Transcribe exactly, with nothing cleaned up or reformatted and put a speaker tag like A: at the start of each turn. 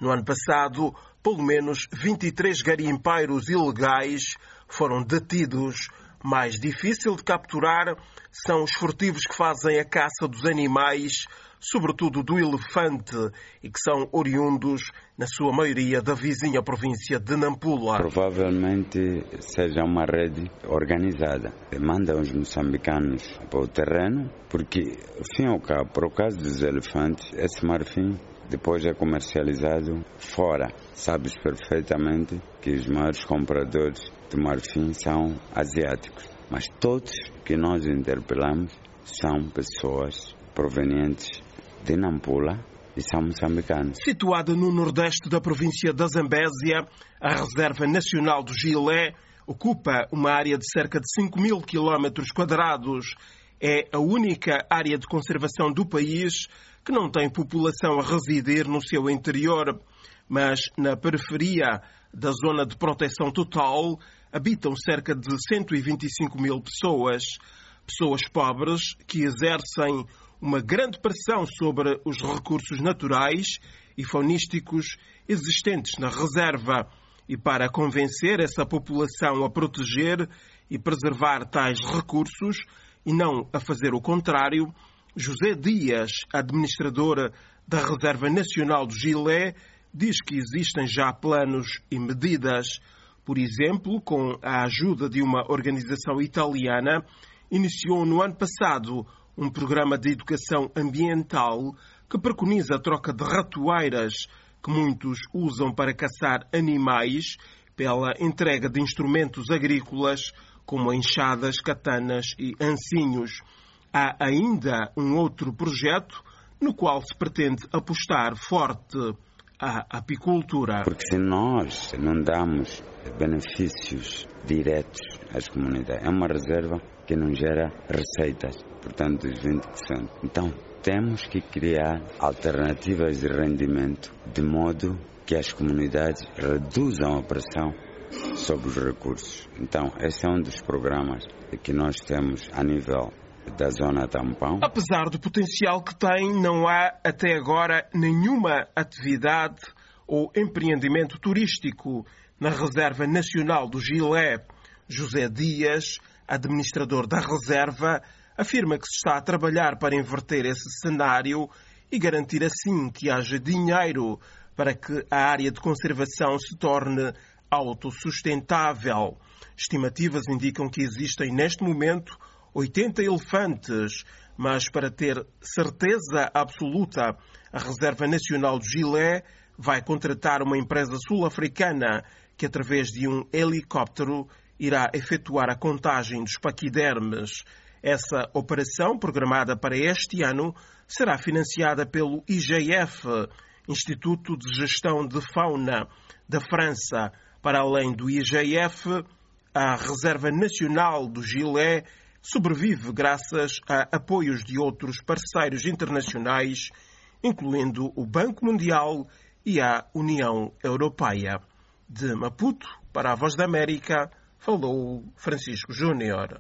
A: No ano passado, pelo menos vinte e três garimpeiros ilegais foram detidos. Mais difícil de capturar são os furtivos que fazem a caça dos animais, sobretudo do elefante, e que são oriundos, na sua maioria, da vizinha província de Nampula.
B: Provavelmente seja uma rede organizada. Manda os moçambicanos para o terreno, porque, ao fim e ao cabo, por causa dos elefantes, esse marfim depois é comercializado fora. Sabes perfeitamente que os maiores compradores de marfim são asiáticos, mas todos que nós interpelamos são pessoas provenientes de Nampula e são moçambicanos.
A: Situada no nordeste da província da Zambésia, a Reserva Nacional do Gilé ocupa uma área de cerca de cinco mil quilómetros quadrados. É a única área de conservação do país que não tem população a residir no seu interior, mas na periferia da zona de proteção total habitam cerca de cento e vinte e cinco mil pessoas. Pessoas pobres que exercem uma grande pressão sobre os recursos naturais e faunísticos existentes na reserva. E para convencer essa população a proteger e preservar tais recursos e não a fazer o contrário, José Dias, administrador da Reserva Nacional do Gilé, diz que existem já planos e medidas. Por exemplo, com a ajuda de uma organização italiana, iniciou no ano passado um programa de educação ambiental que preconiza a troca de ratoeiras, que muitos usam para caçar animais, pela entrega de instrumentos agrícolas, como enxadas, katanas e ancinhos. Há ainda um outro projeto no qual se pretende apostar forte a apicultura.
B: Porque se nós não damos benefícios diretos às comunidades, é uma reserva que não gera receitas, portanto, dos vinte por cento. Então, temos que criar alternativas de rendimento de modo que as comunidades reduzam a pressão sobre os recursos. Então, esse é um dos programas que nós temos a nível da zona tampão.
A: Apesar do potencial que tem, não há até agora nenhuma atividade ou empreendimento turístico na Reserva Nacional do Gilé. José Dias, administrador da reserva, afirma que se está a trabalhar para inverter esse cenário e garantir assim que haja dinheiro para que a área de conservação se torne autossustentável. Estimativas indicam que existem neste momento oitenta elefantes, mas para ter certeza absoluta, a Reserva Nacional do Gilé vai contratar uma empresa sul-africana que, através de um helicóptero, irá efetuar a contagem dos paquidermes. Essa operação, programada para este ano, será financiada pelo I G F, Instituto de Gestão de Fauna da França. Para além do I G F, a Reserva Nacional do Gilé sobrevive graças a apoios de outros parceiros internacionais, incluindo o Banco Mundial e a União Europeia. De Maputo, para a Voz da América, falou Francisco Júnior.